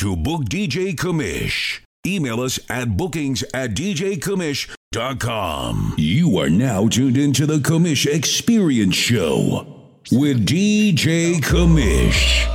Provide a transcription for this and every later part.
to book DJ Kamish. Email us at bookings@djkamish.com. You are now tuned into the Kamish Experience Show with DJ Kamish.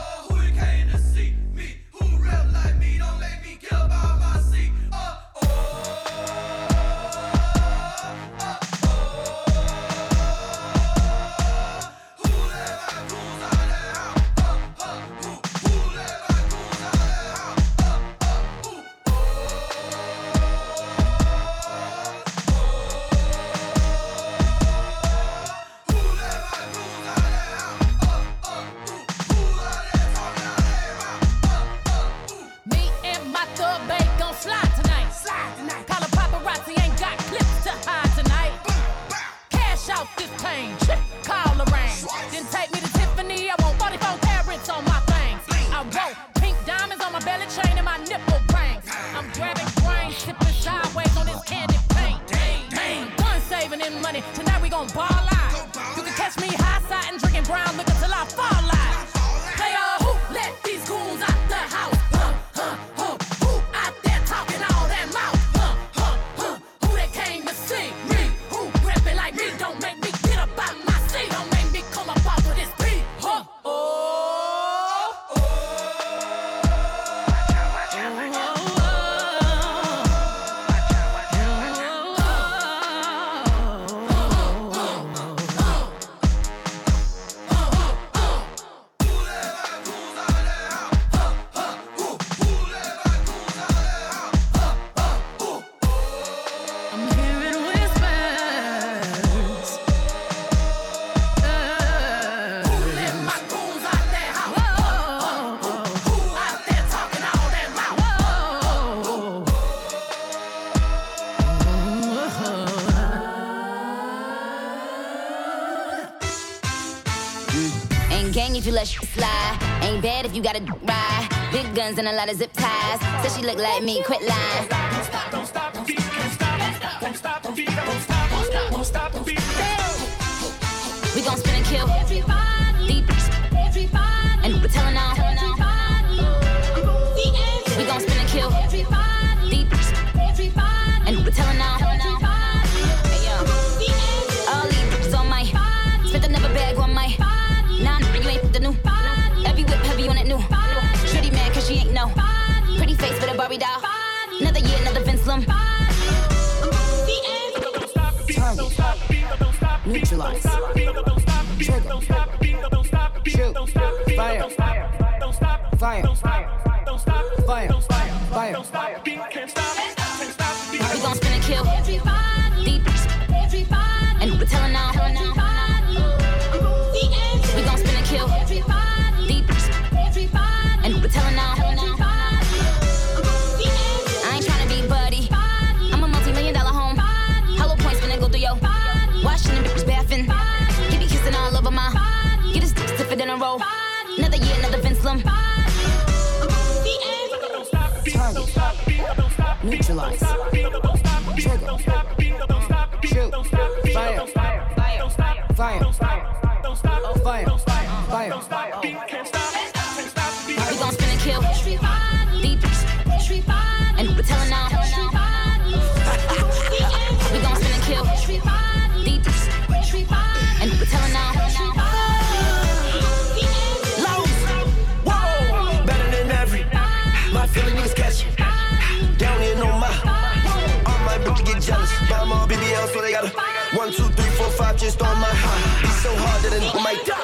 If you let shit slide, ain't bad if you gotta ride. Big guns and a lot of zip ties. Said she look like me, quit lying. Don't stop, don't stop the beat, can't stop. Don't stop the beat, don't stop, don't stop, don't stop the beat. We gon' spin and kill. Everybody, everybody, and we're telling all. We gon' spin and kill. Everybody, everybody, and we're telling all. Hey yo, all these bitches on my spent another bag on my. Nah, you ain't the new. Every whip heavy on it new. Shitty man, cause she ain't no. Pretty face with a Barbie doll. Another year, another Vince Lum. Neutralize. Trigger. Shoot. Fire. Fire. Fire. Fire. We gon' spin and kill. Deep. And we're telling all. We gon' spin and kill. Deep. And we're telling all. I ain't tryna be buddy. I'm a multi-million-dollar home. Hollow points finna go through yo. Washing the bitches bathing. He be kissing all over my. Get his dick stiffer than a roll. Another year, another Vince Lum. Target. Neutralize. Trigger. Shoot. Fire. Fire. Fire. Fire. We gon' spin and kill. Deep. And we're telling all. We gon' spin and kill. Deep. And we're telling all. Whoa, better than every. My feeling is catchy. Down here, no my. All my bitches get jealous. Buy them all BBL, so they gotta 1, 2, 3, 4, 5 just on my high. Be so hard that a nigga might die.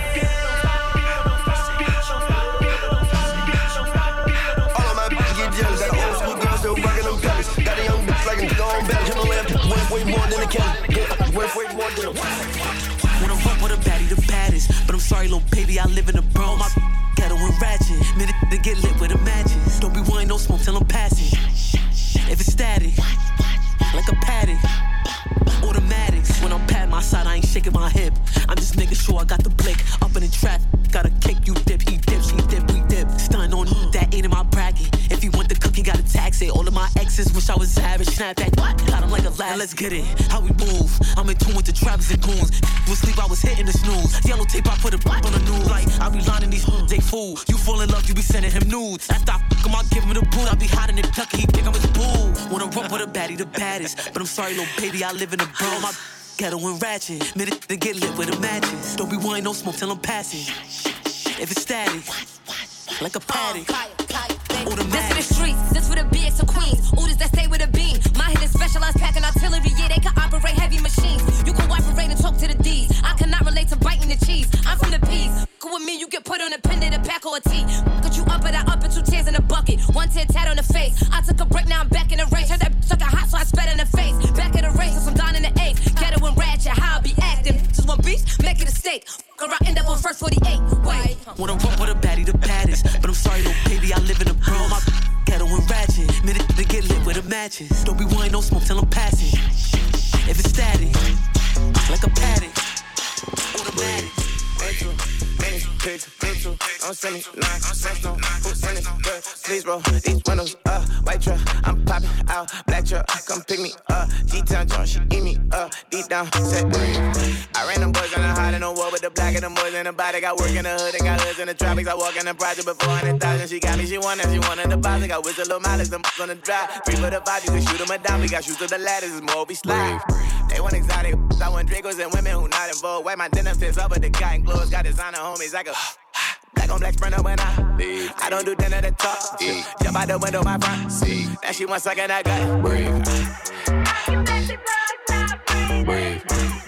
All of my bitches get jealous. Got old school girls still rockin' them colors. Got a young bitch like a nigga on belly. Him a lamp worth way more than a candy. Worth way more than a. When I'm up with a baddie, the baddest. But I'm sorry, little baby, I live in the bro. My ghetto and ratchet. Minute to get lit with a matches. Don't be wanting no smoke till I'm passing. If it's static, like a paddock. Automatics. When I'm patting my side, I ain't shaking my hip. I'm just making sure I got the blick. Up in the traffic, gotta kick. You dip, he dip, she dip, we dip. Stun on that ain't in my bracket. If you want the cookie, gotta tax it. All of my exes wish I was savage. Snap that. Got him like like a last. Let's get it, how we move. I'm in tune with the trappers and goons. Was sleep, I was hitting the snooze. Yellow tape, I put a on the news. Like, I be lining these they fool. You fall in love, you be sending him nudes. After I fuck him, I give him the boot. I be hiding in Kentucky, he think I'm his boo. Wanna run with a baddie, the baddest. But I'm sorry, little baby, I live in the bro. My ghetto and ratchet. Minute to get lit with the matches. Don't be wanting no smoke till I'm passing. If it's static, like a paddock. This for the streets, this for the BX of Queens. Oodles that stay with a beam. My hit is specialized packing artillery. Yeah, they can operate heavy machines. You can cooperate and talk to the D's. I cannot relate to biting the cheese. I'm from the P's. Go with me, you get put on a pendant, a pack or a tee. Got you up and I up and 2 tears in a bucket. 1 tear tat on the face. I took a break, now I'm back in the race. Heard that sucker hot, so I spat in the face. Back in the race, so I'm down in the 8th. Ghetto and ratchet, how I be acting. Just one beef, make it a steak. Or I end up on first 48. Wait. Wanna run with a baddie, the baddest. But I'm sorry, little baby, I live in the bro. My ghetto and ratchet. Minute to get lit with the matches. Don't be wanting no smoke till I'm passing. If it's static, like a paddock. Automatic. I'm selling 9 cents, no food selling good. Please roll these windows up. White truck, I'm popping out. Black truck, come pick me up. G-Town Jones, she eat me up. Deep down, set breathe. I ran them boys on the hot in the war with the black and the boys in the body. Got work in the hood and got hoods in the tropics. I walk in the project before 100,000. She got me, she wanted the deposit. Got whistle little mileage, them on the drive. 3 for the 5, you can shoot them down. We got shoes to the ladders, it's more we slide. They want exotic, I want Dracos and women who not involved. Wipe my dinner fits up with the cotton clothes. Got designer homies like a black on black sprinter when I leave. I don't do dinner to talk. Jump out the window, my front seat. Now she wants sucking that gut. Breathe. I can make the girls stop breathing.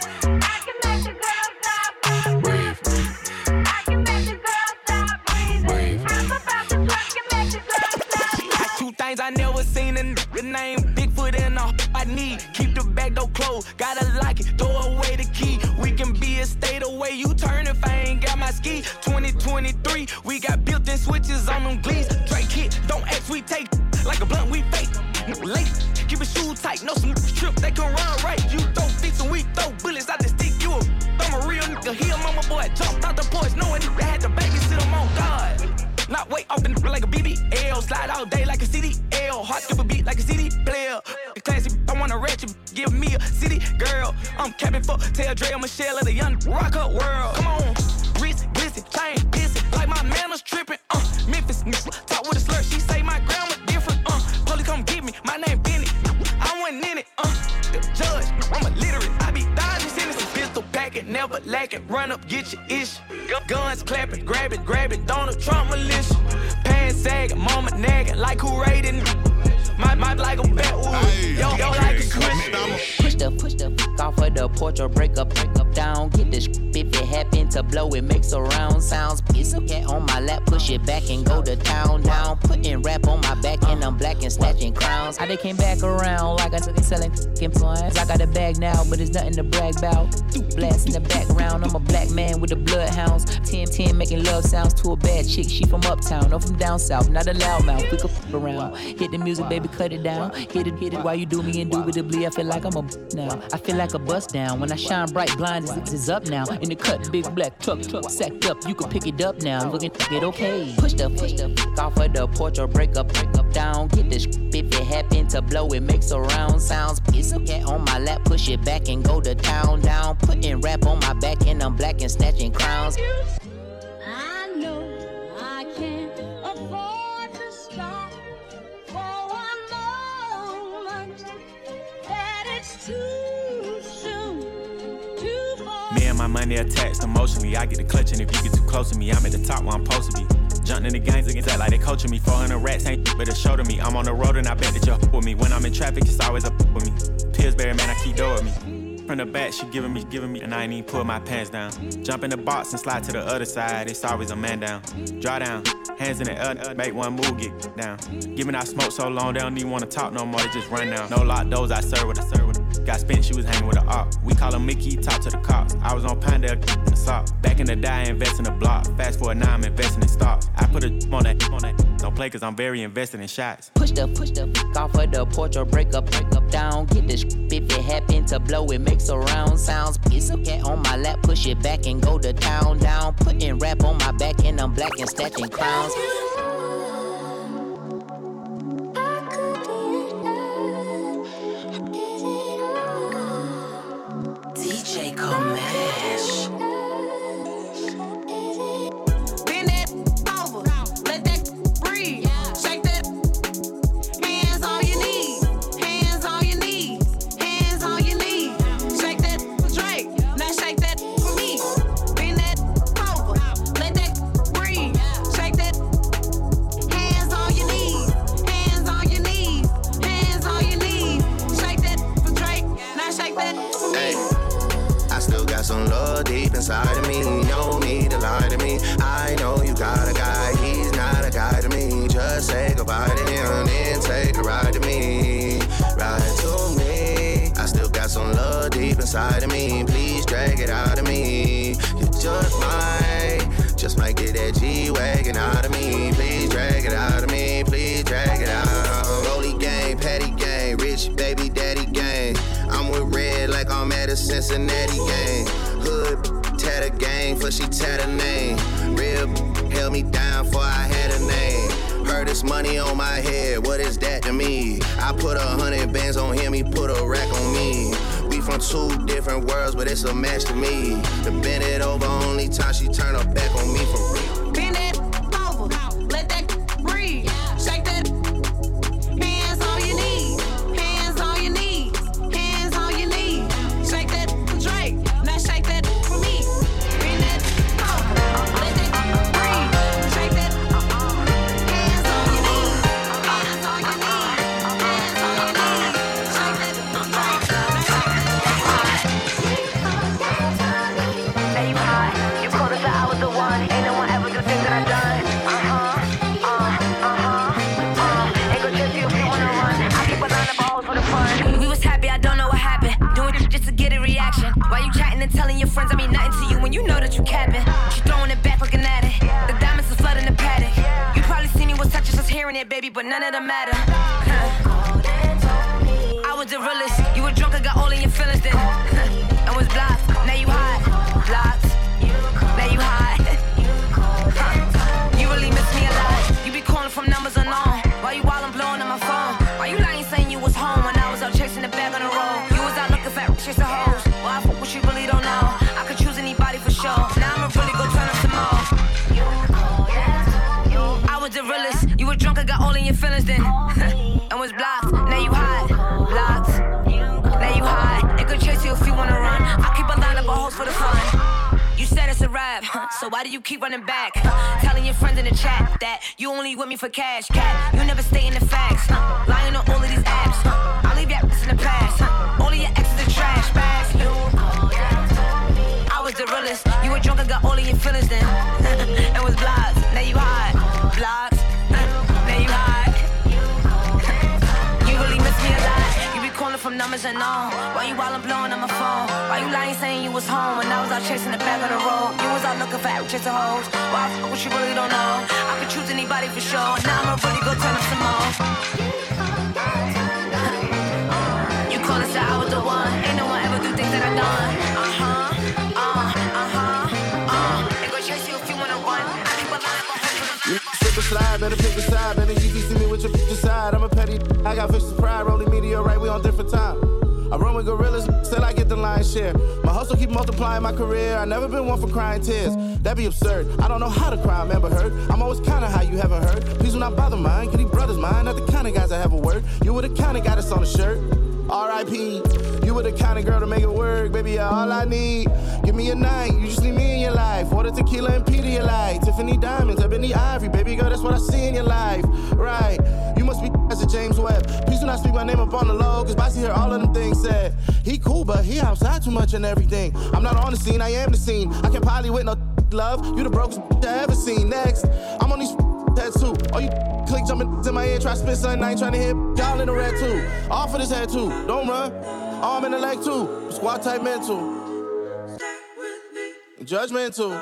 I can make the girls stop breathing. I can make the girls stop breathing. I'm about to twerk and make the girls stop. Got 2 things I never seen in the name. Bigfoot and all I need. Keep the back door closed. Gotta lock it. Throw away the key. We can be a state away. You turn if I ain't got my ski. 2023, we got built-in switches on them glees. Drake hit, don't ask, we take like a blunt, we fake. Late, keep it shoe tight, no some trip, they can run right. You throw sticks and we throw bullets out the stick. You I'm a real nigga, he a mama boy. Jumped out the porch, knowing they had to babysit him on God. Not wait off the like a BBL, slide all day like a CDL. Heart skip a beat like a CD player. Classy, I want a ratchet, give me a city girl. I'm capping for Tell Dre, Michelle of the young rock up world. Come on. Wrist glisten, chain pissing, like my manners tripping. Memphis, talk with a slur, she say my grammar different. Police come get me, my name Benny. I wasn't in it. The judge, I'm illiterate. I be dodging sentences, pistol packing, never lacking. Run up, get your ish. Guns clapping, grab it. Donald Trump militia. Pants sagging, mama nagging, like who raiding me. My like a Batwood, yo like a switch. Push the fuck off of the porch or break up down. Get this if it happen to blow, it makes a round sounds. Piece of cat on my lap, push it back and go to town down. Putting rap on my back and I'm black and snatching crowns. How they came back around like I took it selling influence. I got a bag now, but it's nothing to brag about. Blast in the background, I'm a black man with the bloodhounds. 10 making love sounds to a bad chick. She from uptown, no from down south, not a loudmouth. We could f around. Hit the music, baby, cut it down. Hit it while you do me indubitably. I feel like I'm a now. I feel like a bust down. When I shine bright, blind is up now. In the cut, big black truck sacked up. You can pick it up now. Looking it okay. Push the fuck off of the porch or break up down. Get this if it happen to blow, it makes a round sounds. Piece of cat on my lap, push it back and go to town down. Putting rap on my back and I'm black and snatching crowns. I know I can't afford to stop for one moment. That it's too soon to fall. Me and my money attached emotionally. I get the clutch, and if you get too close to me, I'm at the top where I'm supposed to be. Jumping in the gangs against that like they coaching me. 400 rats ain't but a show to me. I'm on the road and I bet that you're with me. When I'm in traffic, it's always up with me. Pillsbury, man, I keep door with me. From the back, she giving me, and I ain't even pull my pants down. Jump in the box and slide to the other side, it's always a man down. Draw down, hands in the air, make one move, get down. Giving out smoke so long, they don't even wanna talk no more, they just run down. No lock doors, I serve with a got spent, she was hanging with a op. We call her Mickey, talk to the cops. I was on Pinedale, in the sock. Back in the day, I invest in the block. Fast forward now, I'm investing in stocks. I put a on that. Don't play cause I'm very invested in shots. Push the fuck off of the porch or break up down. Get this if it happen to blow, it makes a round sounds. Piece of cat on my lap, push it back and go to town down. Putting rap on my back and I'm black and snatching crowns. I could get it. just say goodbye to him, then take a ride to me. Ride to me. I still got some love deep inside of me. Please drag it out of me. You just might get that G-Wagon out of me. Please drag it out of me. Please drag it out. Rolly gang, Patty gang, rich baby daddy gang. I'm with Red like I'm at a Cincinnati gang. Hood tatter gang, for she tat her name. Real held me down for I had a name. Heard this money on my head, what is that to me? I put 100 bands on him, he put a rack on me. We from two different worlds, but it's a match to me. To bend it over, only time she turn her back on me for real. Bend it over, let that breathe. Shake that, hands on your knees, hands on your knees, hands on your knees. Shake that Drake, now shake that for me. Bend that over, let that breathe. Shake that, hands on your knees, hands on your knees, hands on your knees. Shake that Drake, now shake that. Now you hot, you called us, I was the one. Ain't no one ever do things that I done. Ain't gon' trust you if you wanna run. I keep a line of balls for the fun. We was happy, I don't know what happened. Doing it just to get a reaction. Why you chatting and telling your friends I mean nothing to you when you know that you capping? She throwing it back looking at it. The diamonds are flooding the paddock. You probably see me with touches just hearing it, baby, but none of them matter. I was the realest. You were drunk and got all in your feelings then. And was blocked. Now you hot. Blocked. Now you hot. You really miss me a lot. You be calling from numbers unknown. Why you while I'm blowing on my phone? Why you lying saying you was home when I was out chasing the bag on the road? You was out looking for chasing hoes. Well, I fuck what you really don't know. I could choose anybody for sure. Now I'ma really go turn up some more. I was the realest. You were drunk and got all in your feelings then. And was blocked. Now you hot. Blocked. Now you hot. They could chase you if you wanna run. I keep a line of hoes for the fun. You said it's a rap, so why do you keep running back? Telling your friends in the chat that you only with me for cash, cat. You never stay in the facts, lying on all of these apps. I'll leave your ass in the past. All of your exes are trash bags. I was the realest. You were drunk and got all of your feelings then. And was blocked. Now you hot. Blocked. Now you hot. You really miss me a lot. You be calling from numbers unknown. Why you while I'm blowing on my phone? Why you lying saying you was home when I was out chasing the back of the road? You was out looking for chasing hoes. Why I fuck what you really don't know? I could choose anybody for sure. Now I'ma really go turn up some more. You call us I was the one. Ain't no one ever do things that I done. They gon' chase you if you wanna run. I keep a line for hoes. Slip a slide, better pick a side. Better easy see me with your picture side. I'm a petty, I got vicious pride. Rolling meteorite, we on different time. I run with gorillas, still I get the lion's share. My hustle keep multiplying my career. I never been one for crying tears. That'd be absurd. I don't know how to cry, I'm Amber Heard. I'm always kinda how you haven't heard. Please do not bother mine, get these brothers mine. Not the kind of guys that have a word. You were the kind of guy that's on a shirt. R.I.P. You were the kind of girl to make it work, baby. You're all I need. Give me a night, you just need me in your life. Water, tequila, and Pedialyte. Tiffany diamonds, Ebony Ivory, baby girl. That's what I see in your life, right? You must be as a James Webb. Please do not speak my name up on the low, cause I see here all of them things said. He cool, but he outside too much and everything. I'm not on the scene, I am the scene. I can't poly with no love. You the brokest I ever seen. Next, I'm on these tattoo. Oh, you click jumping in my ear, try to spit something. I ain't trying to hit y'all in the red too. All for this head too. Don't run. Arm in the leg too. Squat type mental. Judgmental.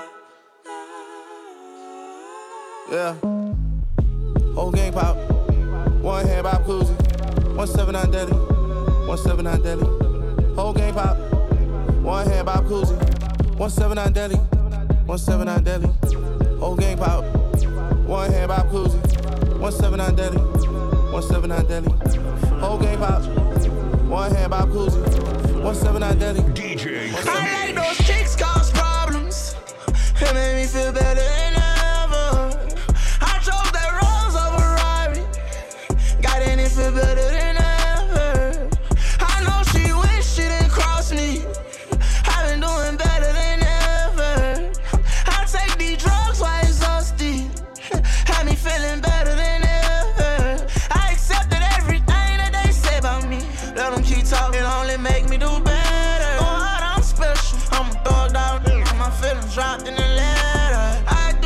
Yeah. Whole gang pop. One hand Bob Cousy. 179 Deli. 179 Deli. Whole gang pop. One hand Bob Cousy. 179 Deli. 179 Deli. Whole gang pop. One hand Bob Cousy. 179 Deli. 179 Deli. Whole game pop. One hand Bob Cousy. 179 Deli. DJ. I like those chicks cause problems. It made me feel better than ever. I drove that Rolls over Rari. Got in it feel better than ever. I know she wish she didn't cross me. I've been doing better than ever. I take these drugs while exhausted. Had me feeling better than ever. I accepted everything that they say about me. Let them keep talking, only make me do better. Oh, I'm special, I'm a dog down. My feelings dropped in the letter. I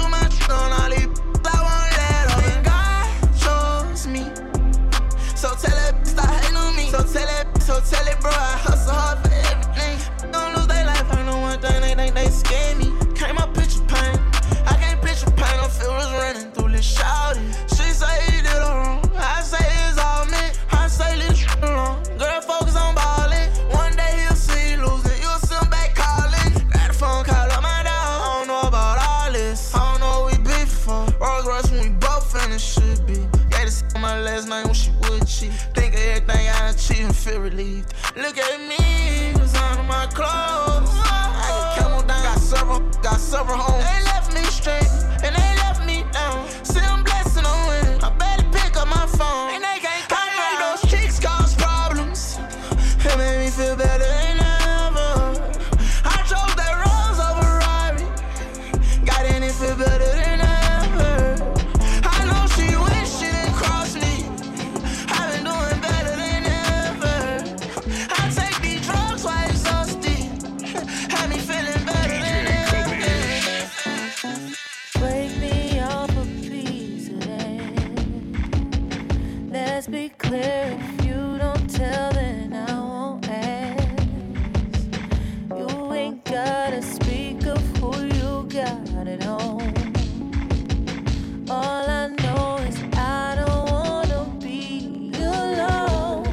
last night when she would cheat. Think of everything I achieved and feel relieved. Look at me, cause under my clothes. I got camel down, got several homes. They left me straight, and they left me down. See, I'm blessed and I'm winning. I better pick up my phone. And they can't come around. Those chicks cause problems. It made me feel better than ever. I drove that Rolls over Rari. Got in it, feel better than ever. I know she wish she didn't cross me. I've been doing better than ever. I take these drugs while exhausted. Had me feeling better than ever. Break me off a piece of that. Let's be clear, if you don't tell, then I won't ask. You ain't gotta speak of who you got at home. All I know is I don't wanna be alone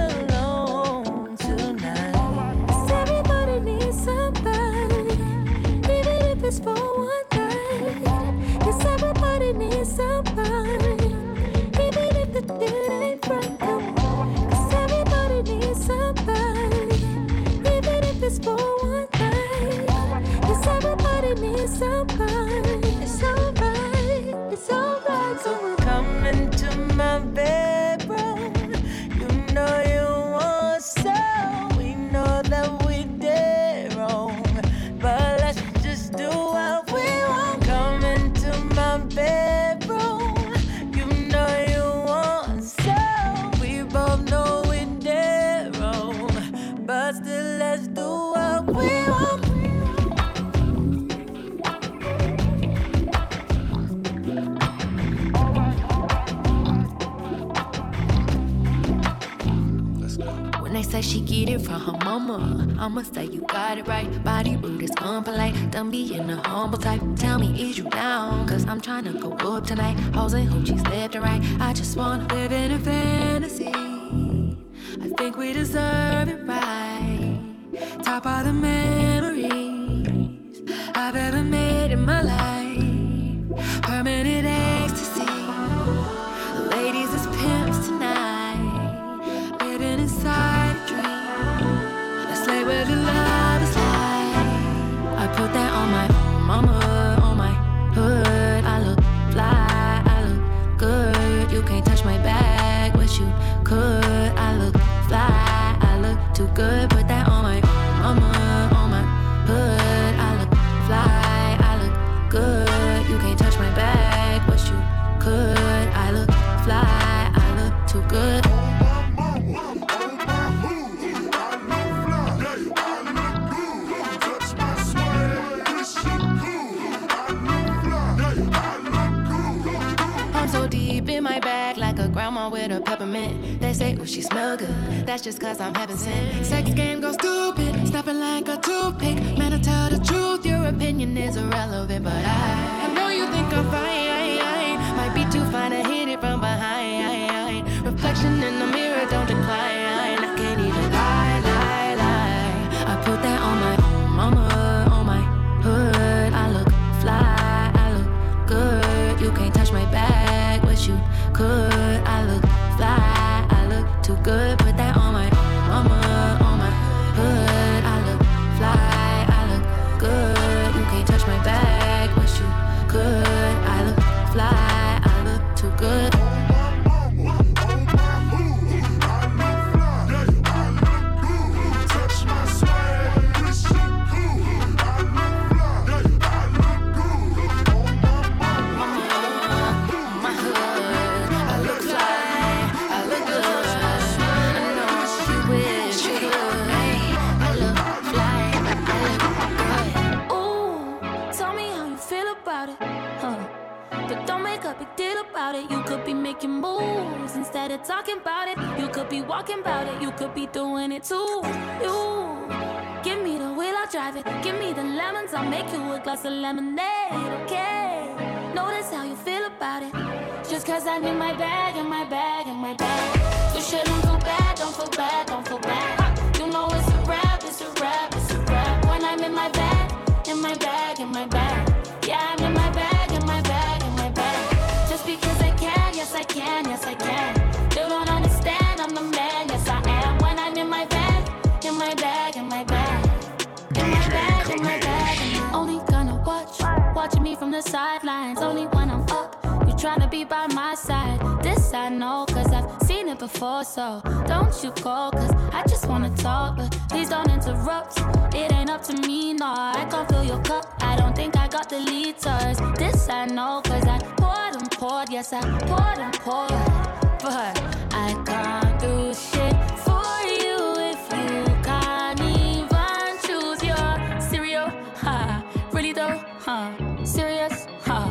tonight. 'Cause everybody needs somebody, even if it's for one night. 'Cause everybody needs somebody, even if the deal ain't right. 'Cause everybody needs somebody, even if it's for one night. 'Cause everybody needs somebody. It's alright, it's alright. So come into my bedroom. You know you want some. We know that we did wrong, but let's just do what we want. Come into my bedroom. You know you want some. We both know we did wrong, but still let's do what we want. When they say she get it from her mama, I'ma say you got it right. Body rude is unpolite, done being a humble type. Tell me, is you down? Cause I'm tryna go up tonight. Hoes and hoochies left and right. I just wanna live in a fantasy. I think we deserve it right. Top of the memories I've ever made in my life. Permanent ecstasy. The ladies is pimps tonight, living inside a dream. Let's lay where the love is like. I put that on my mama, on my hood. I look fly, I look good. You can't touch my bag, but you could. I look fly, I look too good. Put that on my mama, on my hood. I look fly, I look good. You can't touch my bag, but you could. I look fly, I look too good. I'm so deep in my bag like a grandma with a peppermint. They say, oh, she smell good. That's just cause I'm having sin. Sex game goes stupid, snapping like a toothpick. Man, I tell the truth, your opinion is irrelevant. But I know you think I'm fine. Might be too fine to hit it from behind. Reflection in the mirror, don't decline. I can't even lie. I put that on my mama, on my hood. I look fly, I look good. You can't touch my bag, but you could. I look fly, I look too good. Put that on my mama, on my hood. I look fly, I look good. You can't touch my bag, but you could. I look fly, I look too good. You could be making moves instead of talking about it. You could be walking about it. You could be doing it too. You give me the wheel, I'll drive it. Give me the lemons, I'll make you a glass of lemonade. Okay, notice how you feel about it. Just cause I'm in my bag, in my bag, in my bag. You shouldn't feel bad, don't feel bad, don't feel bad. You know it's a rap, it's a rap, it's a rap. When I'm in my bag, in my bag, in my bag. Yeah, I'm in my bag, in my bag, in my bag. Just because I can, yes I can, yes I can. I know, cause I've seen it before. So don't you go, cause I just wanna talk, but please don't interrupt. It ain't up to me, no, I can't fill your cup. I don't think I got the liters. This I know, cause I poured and poured. Yes, I poured and poured, but I can't do shit for you if you can't even choose your cereal. Ha, really though? Huh? Serious? Huh?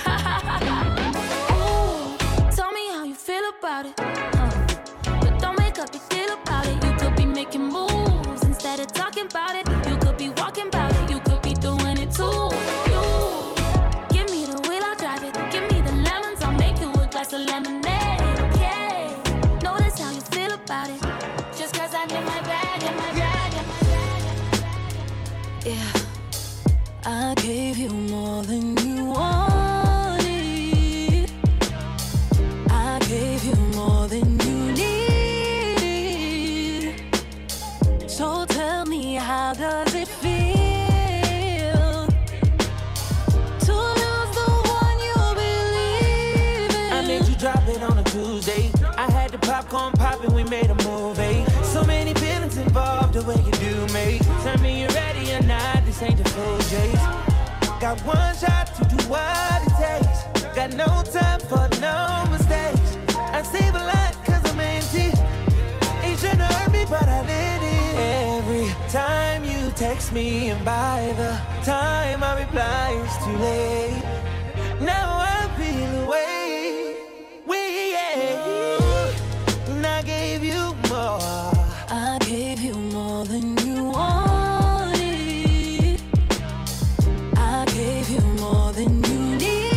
Ooh, tell me how you feel about it. But don't make up your deal about it. You could be making moves instead of talking about it. You could be walking about it. You could be doing it too. You give me the wheel, I'll drive it. Give me the lemons, I'll make you a glass of lemonade. Okay, notice how you feel about it. Just cause I did my bad, in my bad, in my bad. Yeah, I gave you more than you wanted. I gave you more than you need. So tell me, how does it feel to lose the one you believe in? I made you drop it on a Tuesday. I had the popcorn poppin', we made a movie. So many feelings involved, the way you do me. Tell me you're ready or not, this ain't the full chase. Got one shot to do what it takes. Got no time for no mistakes. I save a lot cause I'm empty. It shouldn't hurt me, but I did it. Every time you text me, and by the time I reply, it's too late. Now I feel away. And I gave you more. I gave you more than you wanted. I gave you more than you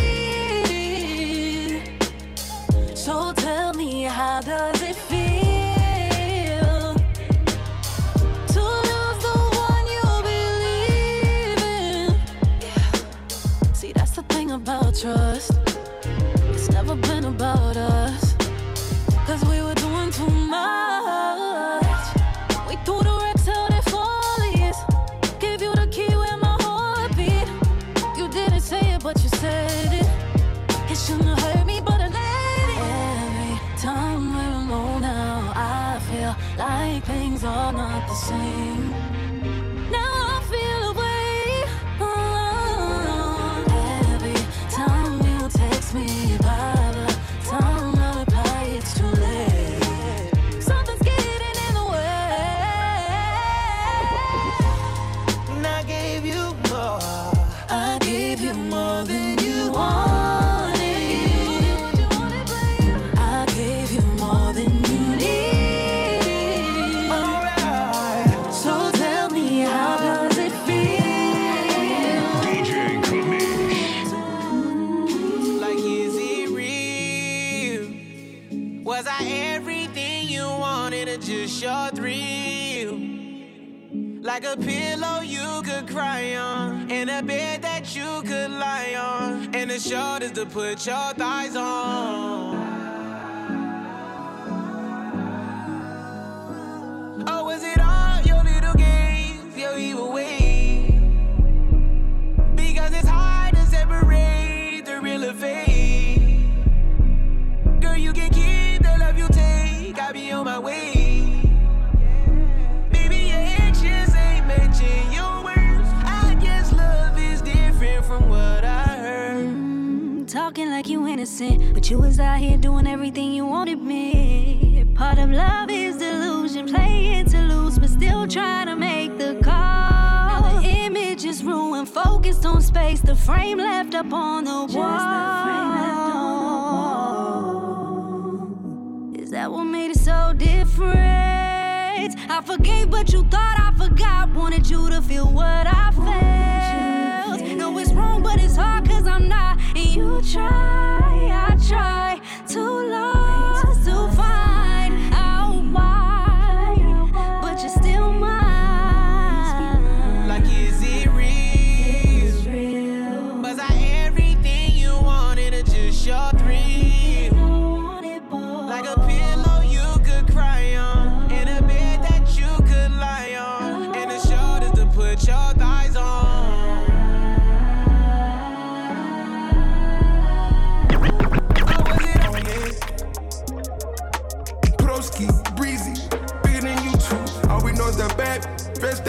need. So tell me, how does it feel to lose the one you believe in? Yeah. See, that's the thing about trust. It's never been about us. Cause we were doing too much. We threw the wrecks out at Follies. Gave you the key where my heart beat. You didn't say it, but you said it. It shouldn't have hurt me, but I let it. Every time we're alone now, I feel like things are not the same. Now I feel away. Every time you text me, by the time I reply, it's too late. Something's getting in the way. And I gave you more. I gave you more than you wanted. I gave you more than you need. Alright. So tell me, how does it feel? DJ Kamish. Like, is it real? Was I everything you wanted or just your thrill? Like a pillow you could cry on, and a bed that you could lie on, and the shoulders to put your thighs on. Or was it all your little games, your evil ways? Because it's hard to separate the real and fake. Girl, you can keep the love you take, I'll be on my way. Baby, your actions ain't matching your words. I guess love is different from what I heard. Talking like you innocent, but you was out here doing everything you wanted me. Part of love is delusion, play it to lose, but still trying to make the call. Now the image is ruined, focused on space, the frame left up on the wall. Is that what made it so different? I forgave, but you thought I forgot. Wanted you to feel what I felt. No, it's wrong, but it's hard, cause I'm not. And you try, I try, too lost to find out why, but you're still mine. Like, is it real? Was I everything you wanted or just your thrill? Like a pillow you could cry on, and a bed that you could lie on, and the shoulders to put your thighs on.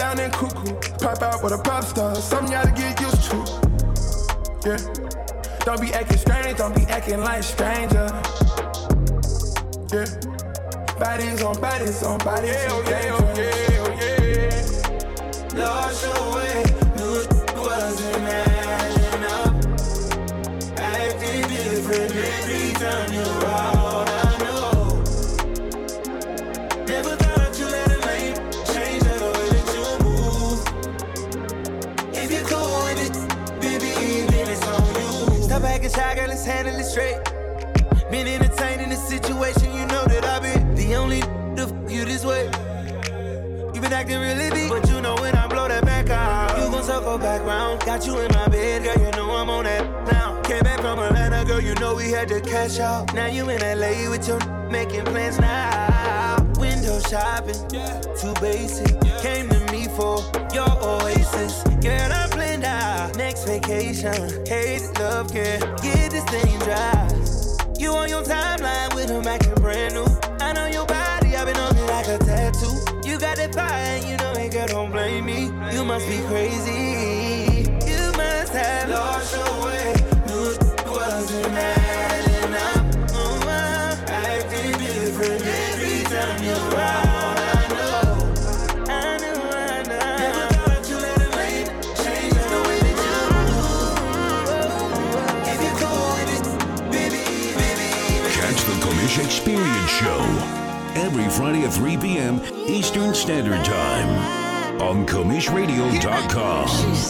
down and cuckoo. Pop out with a pop star, something you gotta get used to. Yeah. Don't be acting strange, don't be acting like stranger. Yeah. Bodies on bodies on bodies. Lost your way, knew it wasn't adding up. Acting different every time you're out, I know. Never thought you let a lane change the way that you move. If you're cool with it, baby, then it's on you. Stop acting shy, girl, let's handle it straight. Been entertaining this situation, you know that I've been the only to f you this way. You been acting really deep, but you know when I blow that back out, you gon' circle back round. Got you in my bed, girl, you know I'm on that now. Came back from Atlanta, girl, you know we had to cash out. Now you in LA with your making plans now. Window shopping, too basic. Came to me for your oasis. Girl, I'm planned out. Next vacation, hate, love, care. Get this thing dry. You on your timeline with them acting brand new. I know your body, I've been on it like a tattoo. You got that fire, and you know ain't girl, don't blame me. You must be crazy. You must have lost your way. Knew it wasn't adding up. Acting different every time you're around. I know. Never thought you let a lane change the way that you move. If you're cool with it, baby. Catch the Commish Experience Show every Friday at 3 p.m. Eastern Standard Time on CommishRadio.com.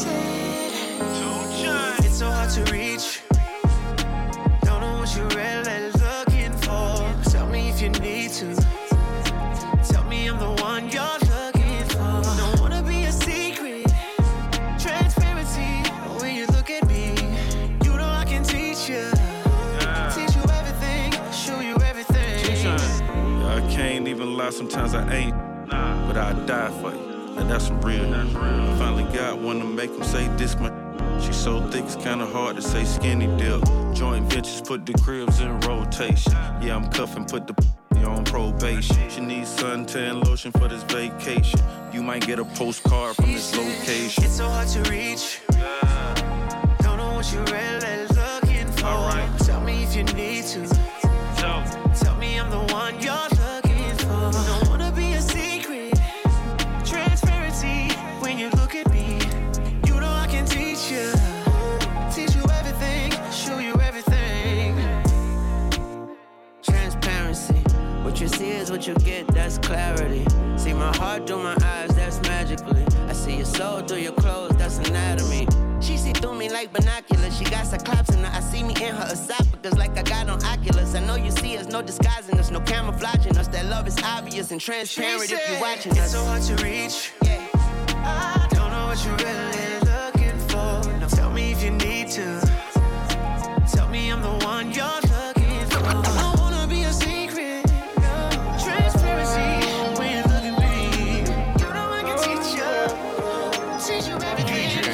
It's so hard to reach. Don't know what you're really looking for. Tell me if you need to. Tell me I'm the one you're looking for. Don't wanna be a secret. Transparency. When you look at me, you know I can teach you. Teach you everything. Show you everything. I can't even lie, sometimes I ain't. But I die for you. Now that's some real. I finally got one to make them say this my. She so thick it's kinda hard to say skinny dip. Joint ventures put the cribs in rotation. Yeah, I'm cuffing, put the on probation. She needs suntan lotion for this vacation. You might get a postcard from this location. It's so hard to reach. Don't know what you're really looking for. Alright. Tell me if you need to. Tell me I'm the one you're looking for. Don't wanna be a secret. Transparency. When you look at me, you know I can teach you. Teach you everything. Show you everything. Transparency. What you see is what you get, that's clarity. See my heart through my eyes, that's magically. I see your soul through your clothes, that's anatomy. She see through me like binoculars. She got cyclops in her. I see me in her esophagus like I got on Oculus. I know you see us, no disguising us, no camouflaging us. That love is obvious and transparent if you're watching us. It's so hard to reach. Yeah. I don't know what you're really looking for. Now tell me if you need to. Tell me I'm the one you're looking for. I don't wanna be a secret. No. Transparency when you look at me. You know I can teach you. Teach you everything.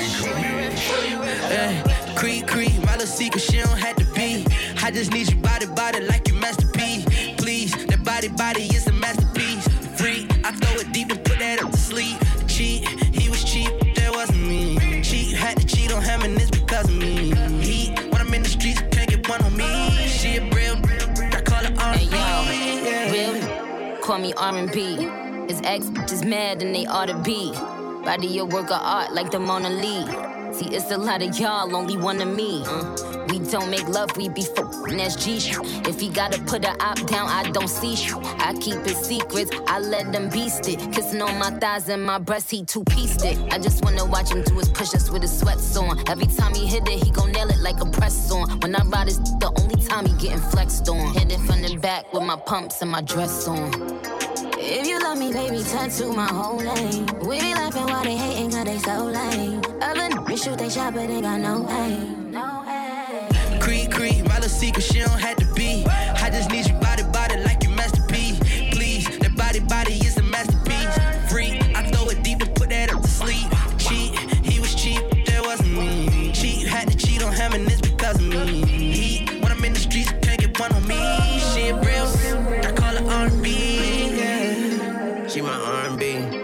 Creep, my little secret, she don't have to be. I just need you body like you Master P. Please, that body is a masterpiece. Free, I throw it deep and put that up to sleep. Cheat, he was cheap, that wasn't me. Cheat, had to cheat on him and it's because of me. Heat, when I'm in the streets, can't get one on me. She a real, I call her R&B. Hey, real, call me R&B. His ex is mad and they ought to be. Body a work of art like the Mona Lisa. See, it's a lot of y'all, only one of me. We don't make love, we be f***ing that's G. If he gotta put a op down, I don't see. I keep his secrets, I let them beast it. Kissing on my thighs and my breast, he two-pieced it. I just wanna watch him do his push-ups with his sweats on. Every time he hit it, he gon' nail it like a press on. When I ride, it's the only time he getting flexed on. Hit it from the back with my pumps and my dress on. If you love me, baby, tattoo my whole name. We be laughing while they hating cause they so lame. Other niggas shoot they shot but they got no aim. No aim. Creep, my little secret, she don't have to be. I just need you body like you Master P. Please, that body is a masterpiece. Free, I throw it deep and put that up to sleep. Cheat, he was cheap, that wasn't me. Cheat, had to cheat on him and it's because of me. Heat, when I'm in the streets, can't get one on me. She a real, I call her R&B. Yeah. She my R&B. Gonna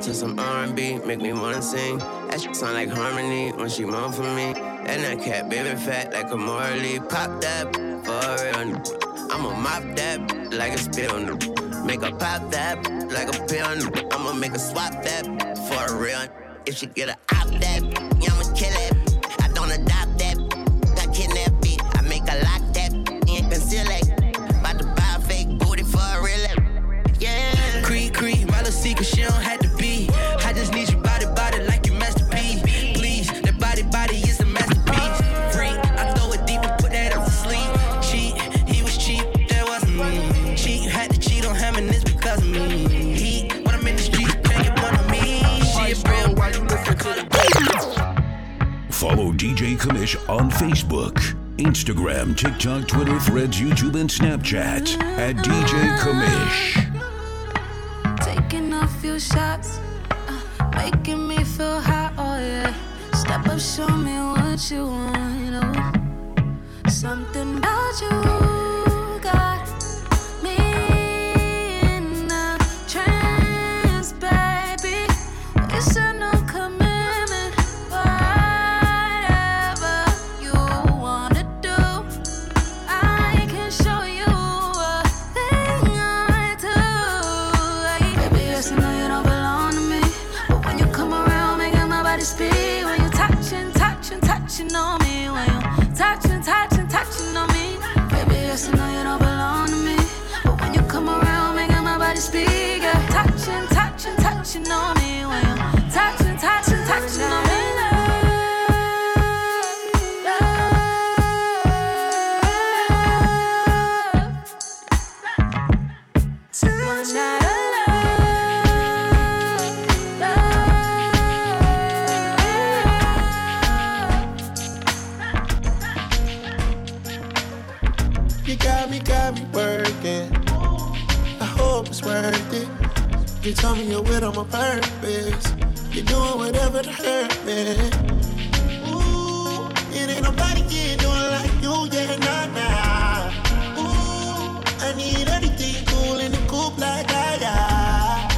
to some R&B, make me wanna sing. That shit sound like harmony when she moan for me. And that cat baby fat like a Marley. Pop that for real. I'ma mop that like a spill. Make her pop that like a pill. I'ma make her swap that for real. If she get a op that, yeah, I'ma kill it. I don't adopt that. I kidnap it. I make her lock that. Ain't conceal it. About to buy a fake booty for a real. Yeah. Creep, my little secret, she don't have to be. I just need you body like you masterpiece. Please, that body is a masterpiece. Free, I throw it deep and put that up to sleep. Cheat, he was cheap, that wasn't me. Cheat, you had to cheat on him and it's because of me. He, when I'm in the street, can't get one of me. She is real, why you listen to the beat? Follow DJ Kamish on Facebook, Instagram, TikTok, Twitter, Threads, YouTube, and Snapchat at DJ Kamish. Taking a few shots, making me feel hot, oh yeah. Step up, show me what you want, you know. Something about you got me in a trance, baby. It's a no commitment, whatever you wanna do. I can show you a thing I do. Baby, yes, I know you don't belong to me, but when you come around, making my body speak. When you touching on me, when you touching on me. Baby, yes, I know you don't belong to me, but when you come around, making my body speak. Yeah. Touching on me, when you touching on me. Got me working. I hope it's worth it. You told me you're with on my purpose. You're doing whatever to hurt me. Ooh, it ain't nobody can do it like you, yeah, nah. Ooh, I need everything cool in the coupe like that.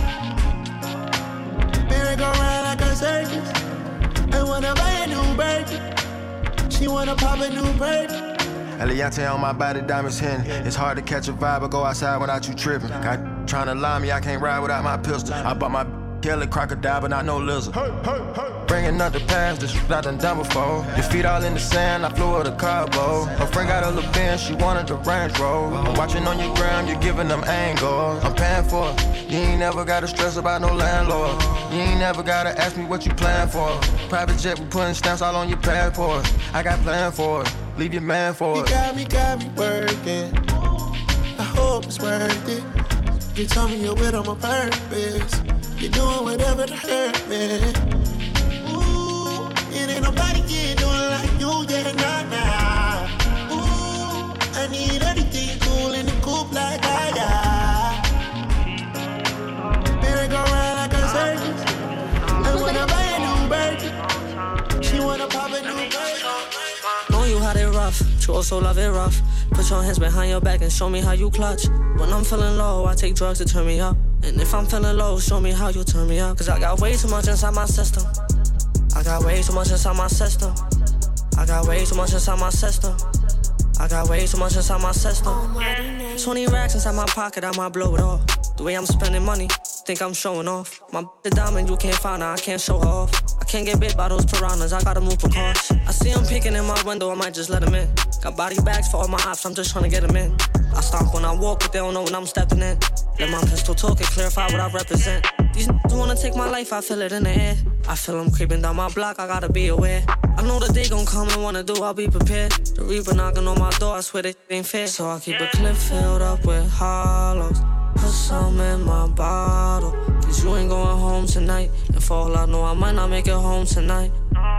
Merry-go round like a circus. I wanna buy a new bird. She wanna pop a new bird. Eliante on my body, diamonds hitting. It's hard to catch a vibe or go outside without you tripping. Got tryna lie me, I can't ride without my pistol. I bought my Kelly crocodile, but not no lizard. Bringing up the past, this I done done before. Your feet all in the sand, I flew her the carbo. Her friend got a little Benz, she wanted the Range Rover. I'm watching on your gram, you're giving them angles. I'm paying for it. You ain't never gotta stress about no landlord. You ain't never gotta ask me what you plan for. Private jet, we putting stamps all on your passport. I got plan for it. Leave your man for it. You got me working. I hope it's worth it. You told me you're with on my purpose. You're doing whatever to hurt me. Ooh, it ain't nobody can do it like you, yeah, nah. Ooh, I need everything cool in the coupe like that. Merry-go round like a circus. I wanna buy a new bird. She wanna pop a new bird. Know you had it rough, you also love it rough. Put your hands behind your back and show me how you clutch. When I'm feeling low, I take drugs to turn me up. And if I'm feeling low, show me how you turn me up. Cause I got way too much inside my system. I got way too much inside my system. I got way too much inside my system. I got way too much inside my system. 20 racks inside my pocket, I might blow it all. The way I'm spending money, think I'm showing off. My the diamond you can't find her, I can't show her off. I can't get bit by those piranhas, I gotta move precautions. I see them peeking in my window, I might just let them in. Got body bags for all my ops, I'm just trying to get them in. I stomp when I walk, but they don't know when I'm stepping in. Let my pistol talk and clarify what I represent. These niggas wanna take my life, I feel it in the air. I feel them creeping down my block, I gotta be aware. I know the day gon' come and wanna do, I'll be prepared. The reaper knocking on my door, I swear that ain't fair. So I keep a clip filled up with hollows. Put some in my bottle, cause you ain't going home tonight. And for all I know, I might not make it home tonight.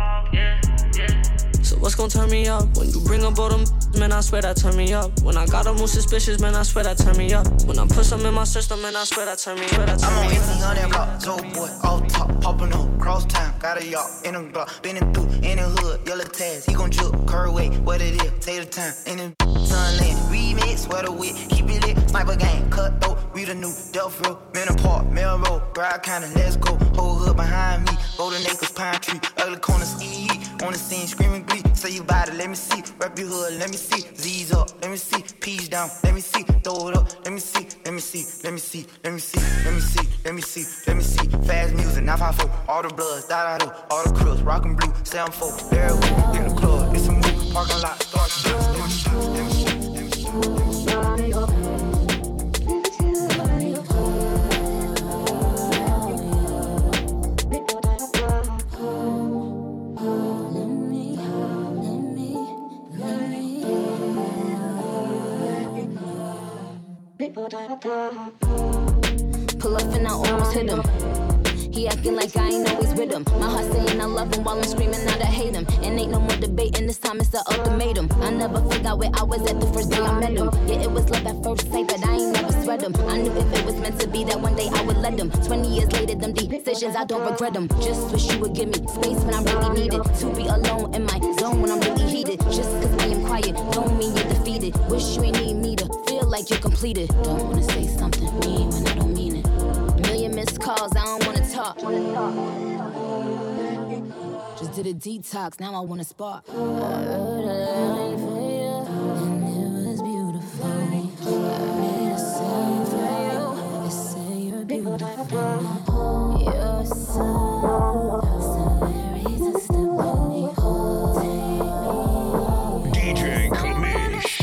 So what's gon' turn me up? When you bring up all them, man, I swear that turn me up. When I gotta move suspicious, man, I swear that turn me up. When I put some in my system, man, I swear that turn me up. I'm on 1800 block, Joe boy, off top, poppin' up, cross town, got a yacht, in a block, been through, in the hood, yellow tags, he gon' juke, curve weight, what it is, take the time, in the sunland, remix, sweater wit, keep it lit, sniper gang, cut throat, be the new Death Row. Manor Park, Melrose, Bride County, let's go. Whole hood behind me, Golden Acres, Pine Tree, ugly corner ski. On the scene, screaming glee. Say you bout it, let me see. Rep your hood, let me see. Z's up, let me see. P's down, let me see. Throw it up, let me see. Let me see, let me see, let me see, let me see, let me see, let me see. Fast music, 954, all the bloods, da-da-do, all the cribs, rockin' blue, 7-4, very well, in the club, it's a move, parking lot, start to dance, let me see, let me see, let me see. Pull up and I almost hit him. He acting like I ain't always with him. My heart saying I love him while I'm screaming out I hate him. And ain't no more debating, this time it's an ultimatum. I never forgot where I was at the first day I met him. Yeah, it was love at first sight, but I ain't never sweat him. I knew if it was meant to be that one day I would let him. 20 years later, them decisions, I don't regret them. Just wish you would give me space when I really need it. To be alone in my zone when I'm really heated. Just cause I am quiet, don't mean you're defeated. Wish you ain't need me to feel like you're completed. Don't wanna say something mean when I don't mean it. Million missed calls, I don't wanna talk. Just did a detox, now I wanna spark. I wrote a line for you, and it was beautiful. I made a song for you, they say you're beautiful. You're so irresistible. DJ Kamish.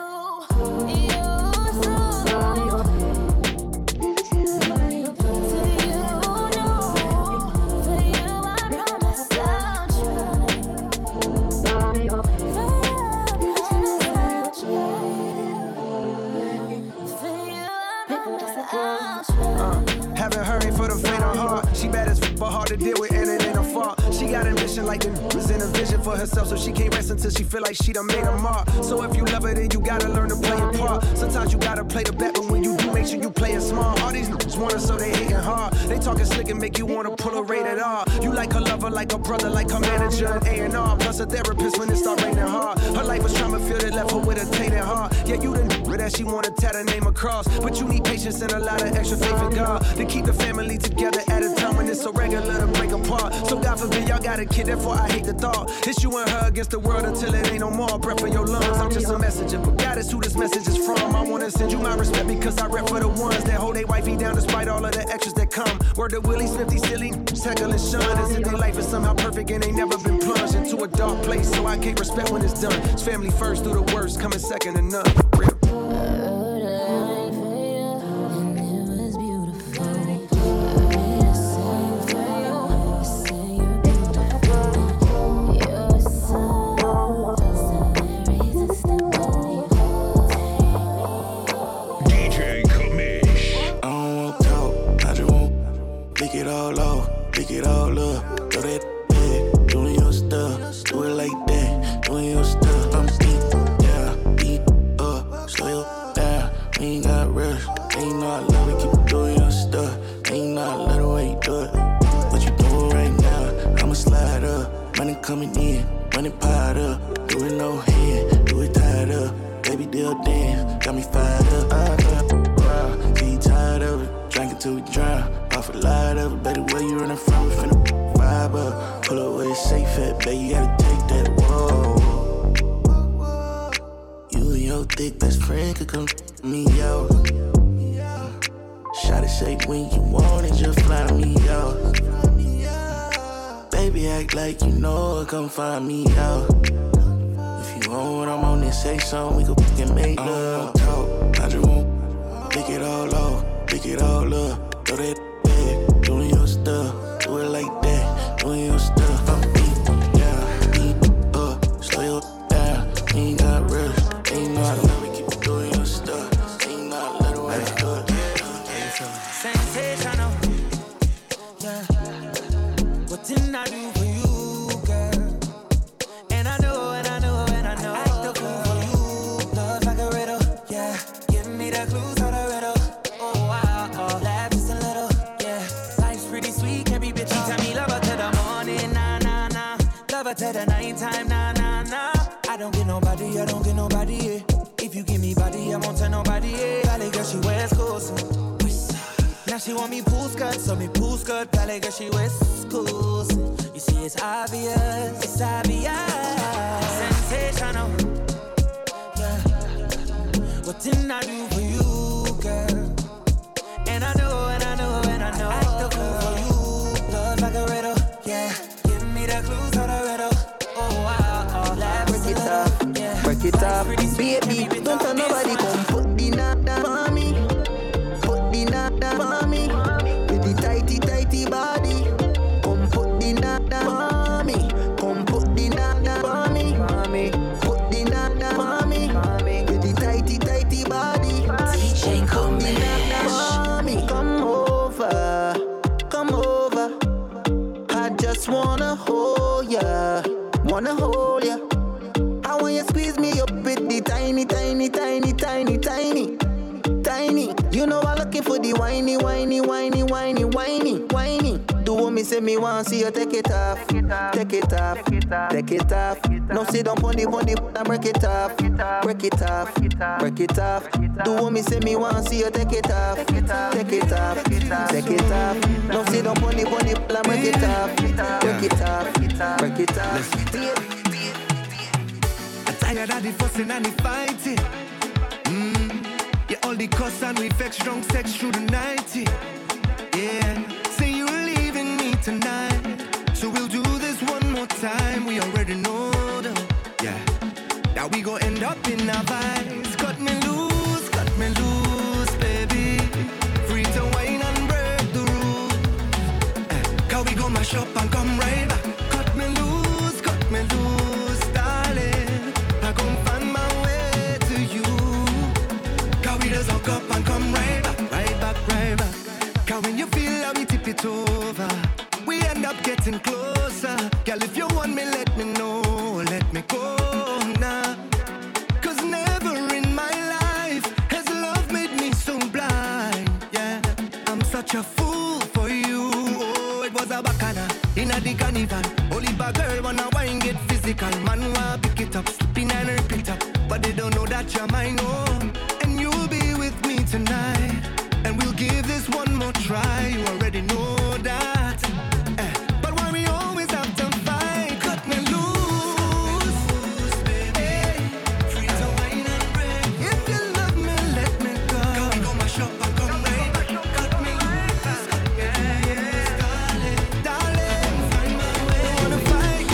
Haven't hurried for the faint of heart. She bad as f***, but hard to deal with, and it ain't a fault. She got ambition like the was in a vision for herself, so she can't rest until she feel like she done made a mark. So if you love her, then you gotta learn to play your part. Sometimes you gotta play the bet, but when you do, make sure you play it smart. All these niggas want her, so they hating hard. They talking slick and make you wanna pull a rated R. You like her lover, like a brother, like her manager and A&R. Plus a therapist when it start raining hard. Her life was trauma-filled, it left her with a tainted heart. Yeah, you done with that she wanna tat her name across. But you need patience and a lot of extra faith in God to keep the family together at a time when it's so regular to break apart. So God forbid y'all got a kid, therefore I hate the thought. It's you and her against the world until it ain't no more. Breath in your lungs, I'm just a messenger, but God is who this message is from. I wanna send you my respect because I rep for the ones that hold they wifey down despite all of the extras that come. Word to Willie, Swifty, silly, Heckle and Sean. As if their life is somehow perfect and they never been plunged into a dark place, so I can't respect when it's done. It's family first through the worst, coming second to none. Real. Lick it all off, lick it all up. Throw that head, doing your stuff. Do it like that, doing your stuff. I'm beat up, slow you down. We ain't got rush, ain't no I love it. Keep doing your stuff, ain't no I love the way you do it. What you doing right now? I'ma slide up, money coming in, money piled up. Do it no hand, do it tied up. Baby deal damn, got me fired up. See you tired of it, drinking till we drown. Off a lot of it, baby, where you running from? We finna vibe up. Pull up where it's safe at, baby, you gotta take that, whoa. You and your thick best friend could come me out. Shot it shake when you want it, just fly me out. Baby, act like you know it, come find me out. If you want what I'm on, then say something, we can make love. Talk, I just want lick it all off, lick it all up. Throw that doing your stuff, do it like that, doing your stuff. I'm beat up, slow you down. We ain't got rush, ain't no I love it. Keep doing your stuff, ain't no I let it way to do it. Sensational, yeah. What didn't I do for you, girl? And I know, and I know, and I know. I act the fool for you. Love like a riddle, yeah. Give me the clues to the riddle. Oh wow, laugh just a little. Pretty sweet, can't be bitchy. Tell me love her to the morning, nah, nah, nah. Love her to the nighttime, nah, nah, nah. I don't get nobody, yeah. If you give me body, I won't tell nobody, yeah. Valley girl, she wears clothes. She want me pool skirt, so me pool skirt. Valley girl, she West Coast. You see, it's obvious, it's obvious. Sensational, yeah. What didn't I do for you, girl? And I know, and I know, and I know. I act the fool for you. Love like a riddle, yeah. Give me the clues to the riddle. Oh, wow, break it up, yeah. Break it up, baby. Don't tell nobody come put the nada for me. Put the nada for me. With the tighty, tighty body. Come put the nada for me. Come put the nada for me. Put the nada for me. With the tighty, tighty body. DJ Come the nada for me. Come over, come over. I just wanna hold ya. Wanna hold ya. I want you squeeze me up with the tiny, tiny, tiny, tiny, tiny, tiny. You know I'm looking for the whiny, whiny, whiny, whiny, whiny, whiny. Do what me say me want, see you take it off, take it off, take it off. No sit down on the and break it off, break it off, break it off. Do what me say me want, see you take it off, take it off, take it off. No sit down on the and break it off, break it off, break it off. Tired of the fussing and the fighting. Yeah, all the cuss and we fake strong sex through the night. Yeah, say you're leaving me tonight, so we'll do this one more time. We already know though, yeah, that we gon' end up in our vibes. Cut me loose, baby. Free to wine and break the rules. Cause we gon' mash up and come right back. Cut me loose, darling. I gon' find my way to you. Cause we just hook up and come right back, right back, right back. Cause when you feel how we tip it over, we end up getting closer. Girl, if you want me, let me know, let me go now. Cause never in my life has love made me so blind, yeah. I'm such a fool for you. Oh, it was a bacana in a the carnival. Only bad girl wanna wine, get physical. Man wanna pick it up, spin and repeat up. But they don't know that you're mine, oh. And you'll be with me tonight, and we'll give this one more try. You already know that, but why we always have to fight? Cut me loose, baby. Free to wine and break. If you love me, let me go. Cause we gon' mash up and come right back. Cut me loose, yeah, darling. Find my way. Wanna fight,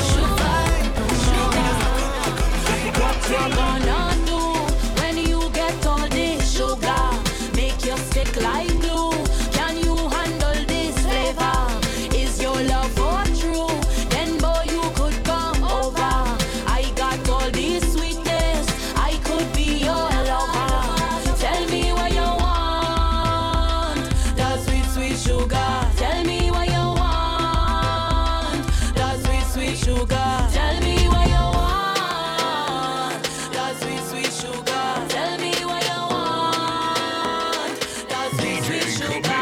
What you gonna do when you get all this sugar? Make you stick like glue. Can you handle this flavor? Is your love for true? Then boy you could come over. I got all this sweetness, I could be your lover. Tell me what you want, the sweet, sweet sugar. Tell me what you want, the sweet, sweet sugar. Tell me what you want, the sweet, sweet sugar. Tell me what you want, the sweet, sweet sugar.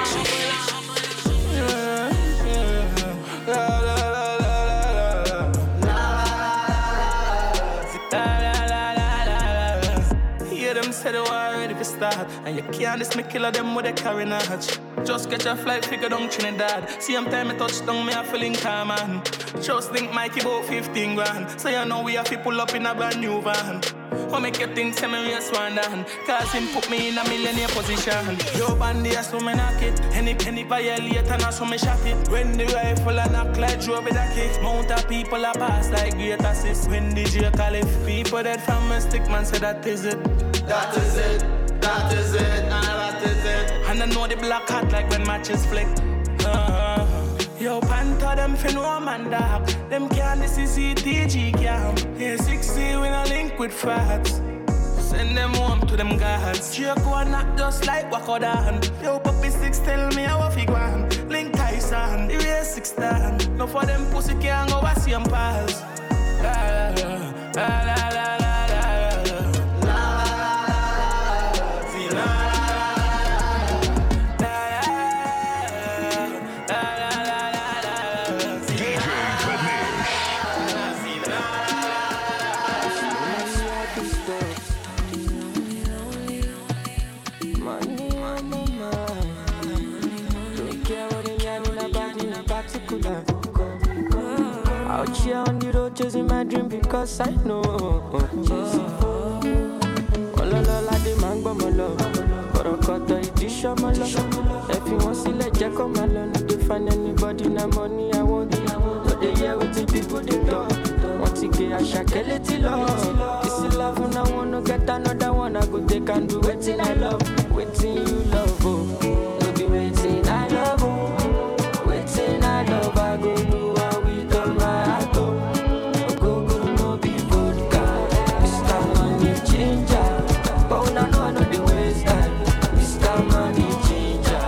Hear them say the war ready to start, and you can't diss me killer them with a carrying a hatch. Just get your flight figure down Trinidad. Same time I touch down, me a feeling calm, man. Just think Mikey about 15 grand, so you know we have to pull up in a brand new van. What make you think say me race one down? Cause him put me in a millionaire position. Yo bandy a so me knock it, any violate and a so me shot it. When the rifle a knock like Joe with a kick, mount of people a pass like great assist. When DJ call if people dead from a stick, man say that is it. That is it, that is it, and that is it. And I know the black hat like when matches flick. Yo, Panther, them fin no man dog. Them can't this is CTG cam. Yeah, 60 when I link with facts. Send them home to them guards. Jericho and not just like Wakodan. Yo, Puppy 6 tell me how I figure on. Link Tyson, the race 6 stand. No for them pussy can't go see them pals. La la la la la la. chasing my dream because I know. Ololola de mango molo, Korokoto idisho molo. If you want to let Jack come alone, if you find anybody na money I want it. But they hear what the people they talk. Want to get a shakeleti love. This is love and I wanna get another one. I go take and do waiting I love, waiting you love. Oh, no be waiting I love. Oh, waiting I love. I go do what we done my heart. Oh, go no be vodka. Mr. Money Changer. But when I know the ways that Mr. Money Changer.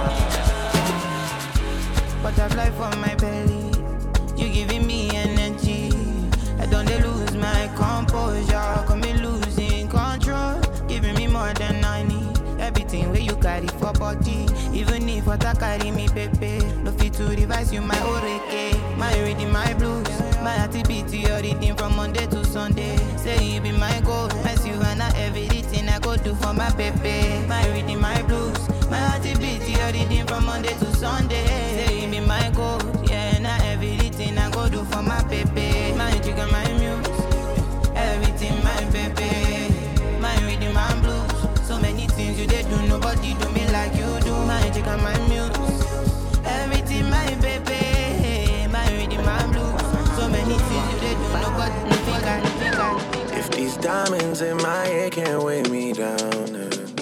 Butterfly for my belly, you giving me energy. I don't lose my composure, come me losing control. Giving me more than I need. Everything where you carry for body. Even if what I carry me pepe. No fit to revise you my oreke. My reading my blues. My activity your reading from Monday to Sunday. Say you be my goal. As you and everything I go do for my pepe. My reading my blues. My activity your reading from Monday to Sunday. Say you be my goal. Yeah, and everything I go do for my pepe. My jigger, my muse. Everything my pepe. My reading my blues. So many things you did do, nobody do me like you do. My jigger, my muse. Everything my pepe. My reading my blues. So many things you did do, nobody do me like you do. If these diamonds in my head can't weigh me down,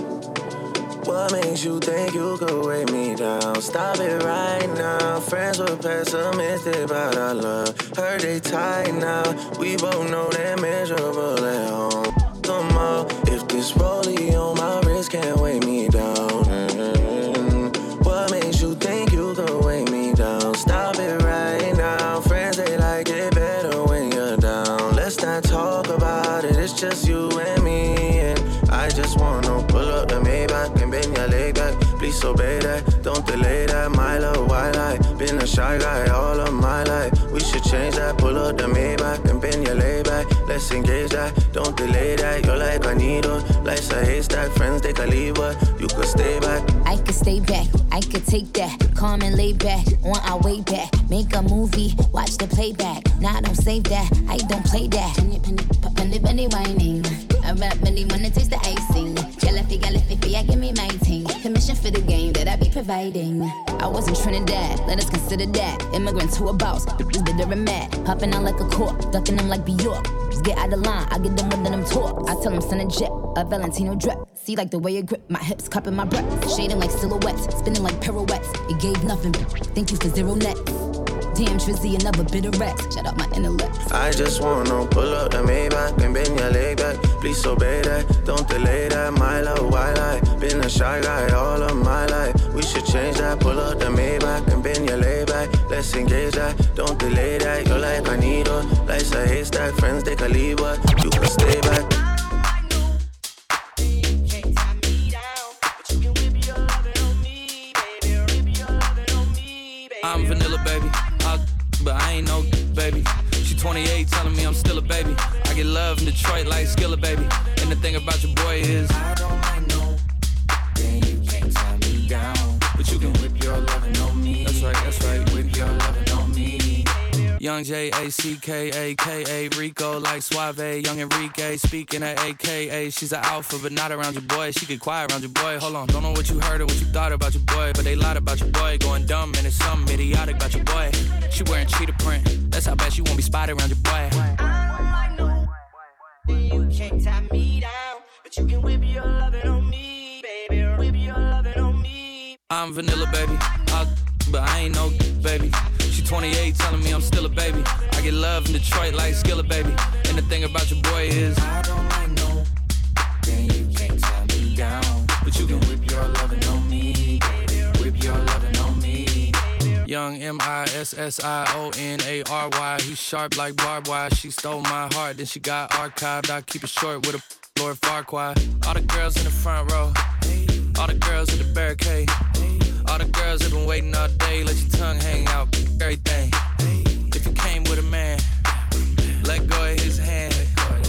what makes you think you could weigh me down? Stop it right now. Friends were pessimistic about our love. Heard they tight now. We both know they're miserable at home. Come on, if this rollie on my wrist can't weigh me down, what makes you think you could weigh me down? Stop it right now. Friends, they like it better when you're down. Let's not talk about it, it's just you and me. And I just wanna pull up the Maybach and bend your leg back. Please obey that, don't delay that. My love, why lie? Been a shy guy all of my life. We should change that, pull up the Maybach and bend your leg back. Let's engage that, don't delay that. You're like a needle, life's a haystack. Friends, they can leave, but you could stay back. I could stay back, I could take that. Calm and lay back, on our way back. Make a movie, watch the playback. Nah, I don't save that, I don't play that. Penny whining. I rap really wanna taste the icing. Jellyfy, I give me my ting. Commission for the game that I be providing. I was in Trinidad, let us consider that. Immigrant to a boss, bitches bitter and mad. Hopping out like a cork, ducking them like Bjork. Just get out of line, I get them within them talk. I tell them send a jet, a Valentino drip. See like the way you grip, my hips cupping my breath. Shading like silhouettes, spinning like pirouettes. It gave nothing, thank you for 0 nets. Damn, Trizzy, another bit of rest. Shut up my intellect. I just wanna pull up the Maybach and bend your leg back. Please obey that, don't delay that. My love, why lie? Been a shy guy all of my life. We should change that, pull up the Maybach and bend your leg back. Let's engage that, don't delay that. You're like a needle, life's a haystack. Friends, they can leave, but you can stay back. I'm vanilla, baby. But I ain't no baby. She 28, telling me I'm still a baby. I get love in Detroit like Skilla, baby. And the thing about your boy is I don't like no, then you can't tie me down. But you can whip your lovin' on me. That's right, whip your lovin' on me. Young J-A-C-K-A-K-A Rico like Suave, young Enrique. Speaking of AKA, she's an alpha but not around your boy. She get quiet around your boy. Hold on, don't know what you heard or what you thought about your boy, but they lied about your boy. Going dumb and it's something idiotic about your boy. She wearing cheetah print, that's how bad she won't be spotted around your boy. You can't tie me down, but you can whip your lovin' on me, baby. Whip your lovin' on me. I'm vanilla, baby, but I ain't no baby. She 28, telling me I'm still a baby. I get love in Detroit like Skilla, baby. And the thing about your boy is I don't like no, then you can't tie me down. But you can whip your lovin' on me, baby. Whip your lovin' on me. Young M-I-S-S-I-O-N-A-R-Y. He's sharp like barbed wire. She stole my heart, then she got archived. I keep it short with a Lord Farquaad. All the girls in the front row, all the girls in the barricade, all the girls have been waiting all day. Let your tongue hang out, everything. If you came with a man, let go of his hand.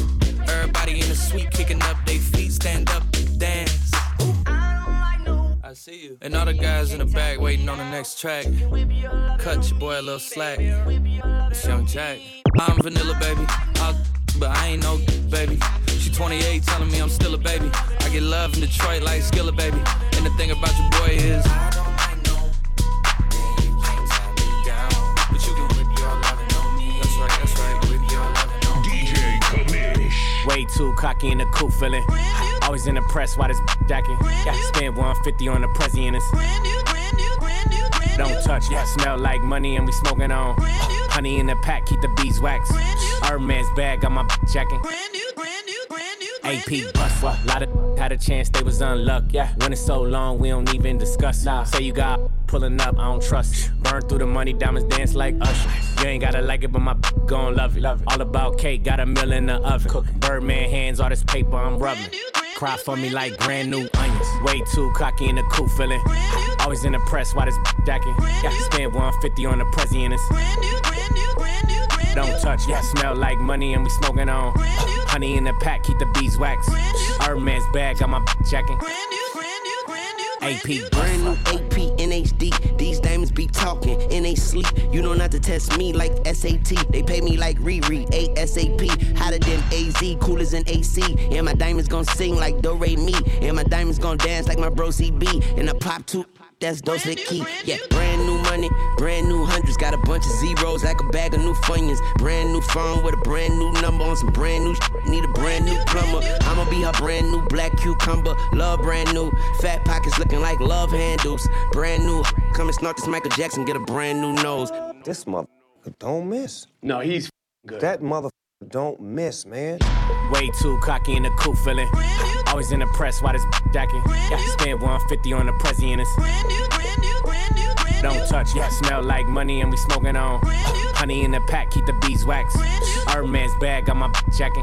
Everybody in the suite kicking up their feet, stand up, dance. I see you. And all the guys in the back waiting on the next track. Cut your boy a little slack. It's Young Jack. I'm vanilla, baby. But I ain't no baby. She 28, telling me I'm still a baby. I get love in Detroit like Skilla, baby. And the thing about your boy is I don't like no thing you can't tie me down. But you can whip your lovin' on me. That's right, whip your lovin' on me. DJ Kamish. Way too cocky in the coupe feeling. Always in the press while this jacking. Got to spend 150 on the Prezi and it's don't touch, yeah. Smell like money and we smoking on. Honey in the pack, keep the beeswax. Hermes bag, got my jacking. AP bust, a lot of had a chance, they was unlucky. Yeah, when it's so long, we don't even discuss. Say you got pulling up, I don't trust. Burn through the money, diamonds dance like Usher. You ain't gotta like it, but my gon' love it. All about cake, got a meal in the oven. Birdman hands, all this paper I'm rubbing. Cry for me like brand new onions. Way too cocky in the coupe feeling. Always in the press while this jacking. Got to spend 150 on the Prezi and it's don't touch, yeah. Smell like money and we smoking on. Honey in the pack, keep the beeswax. Hermes bag, got my jacking. AP brand new AP in HD. These diamonds be talking in they sleep. You don't have to test me like SAT. They pay me like Riri, ASAP. Hotter than AZ, cooler than AC. And my diamonds gon' sing like Do Re Mi. And my diamonds gon' dance like my bro CB. And I pop two. That's Dose the Key. Yeah, brand new money, brand new hundreds. Got a bunch of zeros like a bag of new Funyuns. Brand new phone with a brand new number on some brand new need a brand new plumber. I'ma be her brand new black cucumber. Love brand new. Fat pockets looking like love handles. Brand new. Come and snort this Michael Jackson, get a brand new nose. This motherfucker don't miss. No, he's good. That motherfucker don't miss, man. Way too cocky in the coupe feeling. Always in the press while this jacking. Got to spend 150 on the Prezi and it's don't touch, yeah. Smell like money and we smoking on. Honey in the pack, keep the beeswax. Hermes bag, got my jacking.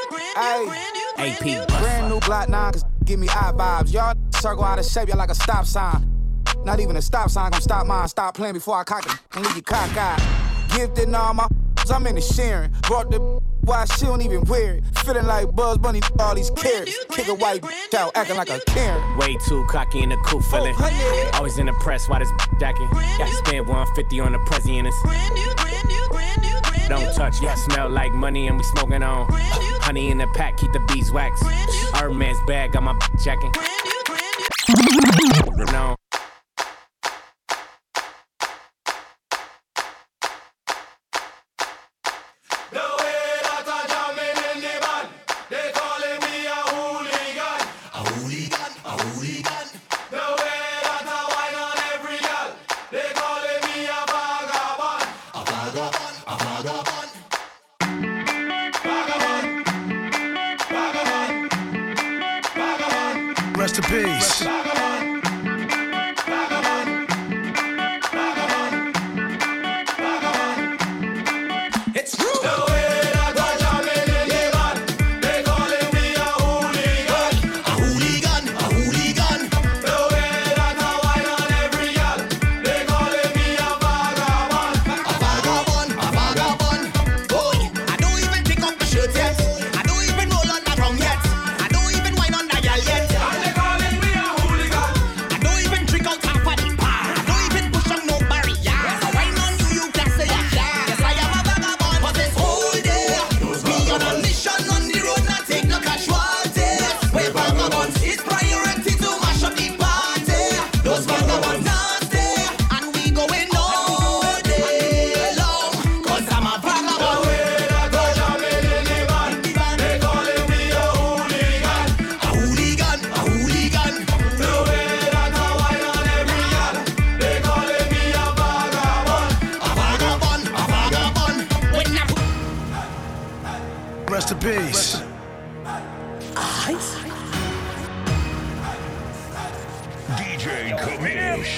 AP brand new Glock 9, cause give me eye vibes. Y'all circle out of shape, y'all like a stop sign. Not even a stop sign gon' stop mine. Stop playing before I cock it and leave you cockeyed. Gifted all my I'm in the sharing. Brought the why she don't even wear it. Feeling like Buzz Bunny, all these carrots. Kick a white out, acting like a Karen. Way too cocky in the coupe feeling. Always in the press while this jacking. Got to spend 150 on the Prezi and it's don't touch, yeah. Smell like money and we smoking on. Honey in the pack, keep the beeswax. Hermes bag, got my jacking. No. Rest in peace. It's true. The way that I jam in the band, they calling me a hooligan. A hooligan, a hooligan. The way that I wine on every girl, they calling me a vagabond. A vagabond, a vagabond. Boy, I don't even pick up the shirt yet. I don't even roll on the drum yet. I don't even wine on the girl yet. And they calling me a hooligan. I don't even drink out half of the bar. I don't even push on no barrier. I wine on you, you can say a yeah. Yes, I am a vagabond, but this whole day we on a mission on the road, not take no casualties. Where vagabonds is priority to mash up the party. Those vagabonds nasty, and we going all day long. 'Cause I'm a vagabond. The way that I jam in the band, they calling me a hooligan. A hooligan, a hooligan. The way that I wine on every girl, they calling me a vagabond. A vagabond, a vagabond. When I Rest in peace. DJ Kamish.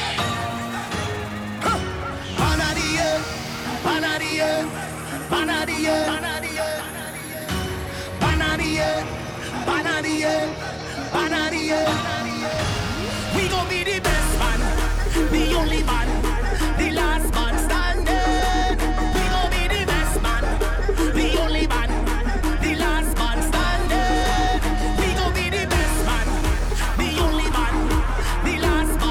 Panadia, Panadia, Panadia, Panadia, Panadia, Panadia. We gon' be the best man, the only man, the last man standing. We gon' be the best man, the only man, the last man standing. We gon' be the best man, the only man, the last man.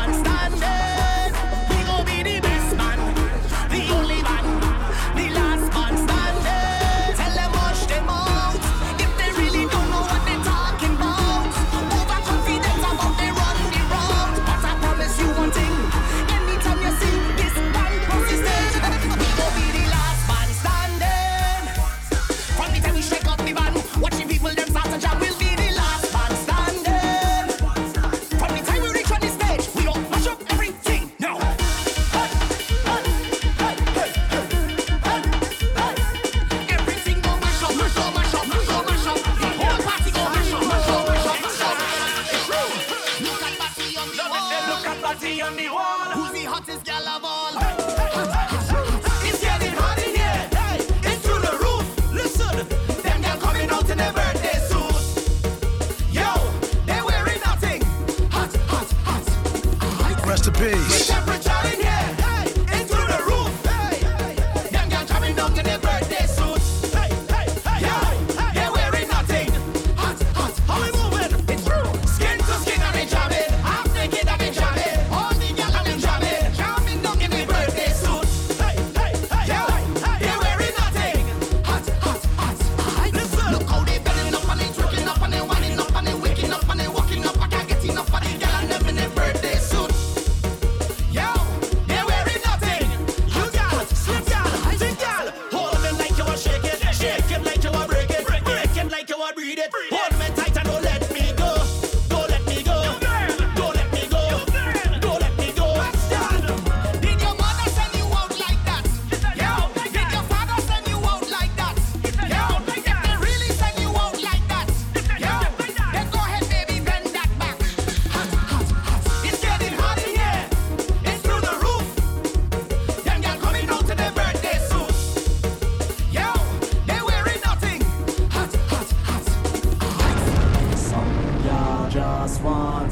wall. Who's the hottest gal of all? It's getting hot in here. Hey, it's through the roof. Listen, them gal coming out in their birthday suits. Yo, they're wearing nothing. Hot, hot, hot. Rest in peace. The temperature in here. Hey, it's through the roof. Hey, them gal coming out in their birthday suits. Hey, hey, hey. Yo, they're wearing nothing. Hot, hot, how we moving? It's true. Skin to skin, I've been jamming. Half naked, I've been jamming. All the gal I've been jamming. Jamming down in their birthday suits. Hey, hey, hey. Yo, they're wearing nothing. Hot, hot, hot. Listen, look how they bending up and they twerking up and they winding up and they waking up and they walking up. I can't get enough of the gal and them in their birthday suit. Yo, they're wearing nothing. You gal, slip gal, sing gal. Hold me like you are shaking, shake it like you are breaking, break it like you are breathing. Hold me tight and don't let me go, don't let me go, don't let me go, don't let me go. Did your mother send you out like that? Yo, did your father send you out like that? Yo, if they really send you out like that? Yo, then go ahead, baby, bend that back. Hot, hot, hot. It's getting hot in here. It's through the roof. Them gal coming out to their birthday suits. Yo, they're wearing nothing. Hot, hot, hot. Some y'all just want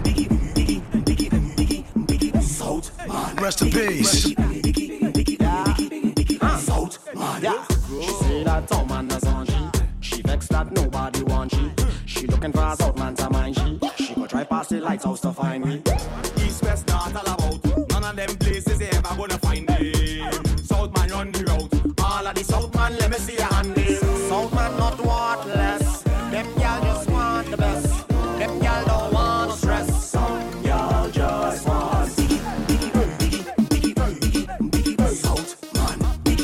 South man. Rest in peace. South man. Yeah. She say that town man does on she vexed that nobody want she looking for a South man to mind she go try past the lights house to find me. East, west, north, all about. None of them places they ever gonna find them. South man run the route. All of the South man, let me see your hand in. South man not worthless. Them y'all just want the best. Them y'all don't want no stress. Some y'all just want South man.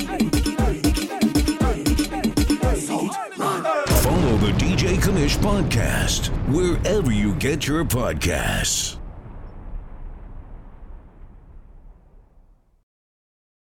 South man. Follow the DJ Kamish podcast wherever you get your podcasts.